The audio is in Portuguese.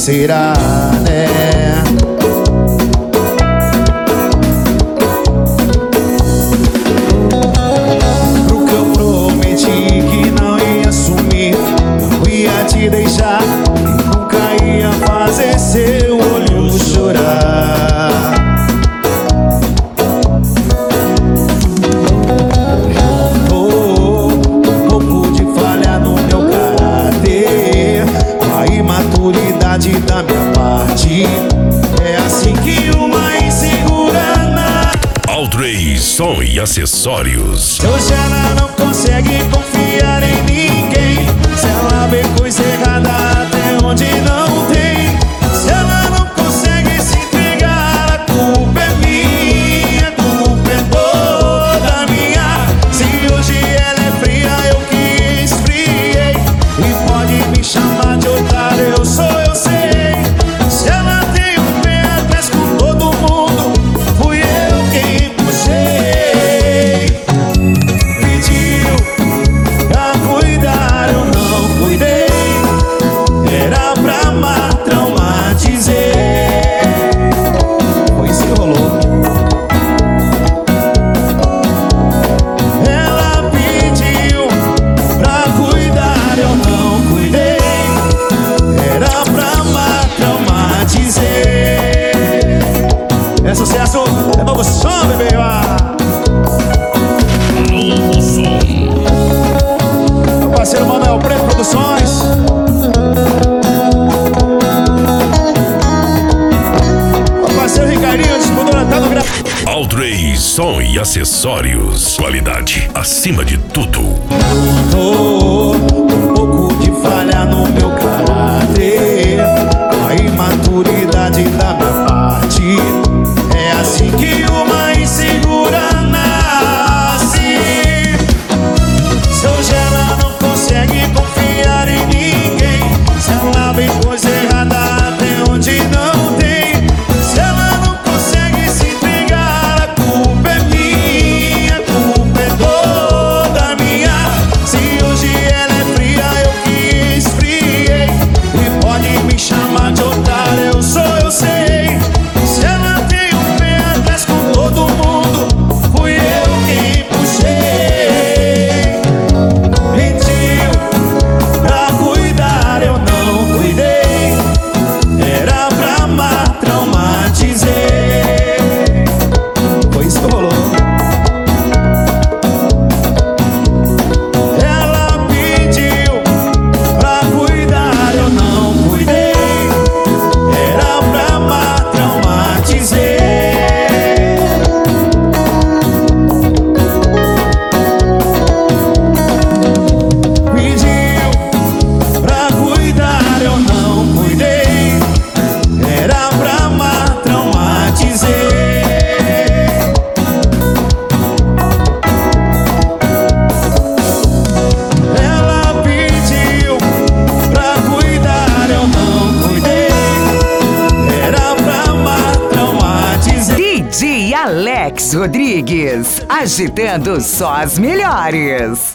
será, né? Pro que eu prometi que não ia sumir, não ia te deixar e nunca ia fazer seu olho chorar. Maturidade da minha parte, é assim que uma insegura na Altrey Som e Acessórios. Se hoje ela não consegue confiar em ninguém, se ela vê coisa errada até onde não tem, se ela não consegue se entregar, a culpa é minha, a culpa é toda minha. Se hoje ela é fria, eu que esfriei, e pode me chamar de otário, eu sou, eu sei. Se ela tem um pé atrás com todo mundo, fui eu quem puxei. Pediu pra cuidar, eu não cuidei, era pra amar, traumatizei. Foi isso que rolou. Ela pediu pra cuidar, eu não cuidei, era pra amar, traumatizei. É sucesso, é novo som, bebê. Novo som. Meu parceiro Manuel Preto Produções. Meu parceiro Ricardinho, distribuidora tá no gra... Altrey Som e Acessórios. Qualidade acima de tudo. Um pouco de falha no meu caráter, a imaturidade da minha parte, é assim que uma insegura nasce. Se hoje ela não consegue confiar em ninguém, se ela vê coisa errada até onde não tem, se ela não consegue se entregar, a culpa é minha, a culpa é toda minha. Se hoje ela é fria, eu que esfriei, e pode me chamar de otário, eu sou, eu sei. Se ela tem um pé atrás com todo mundo, fui eu quem puxei. Pediu pra cuidar, eu não cuidei, era pra amar, traumatizei. Foi isso que rolou. Ela pediu pra cuidar, eu não cuidei, era pra amar, traumatizei. Pediu pra cuidar, eu não cuidei, era pra amar, traumatizei. Ela pediu pra cuidar, eu não cuidei, era pra amar, traumatizei. DJ Alex Rodrigues, agitando só as melhores.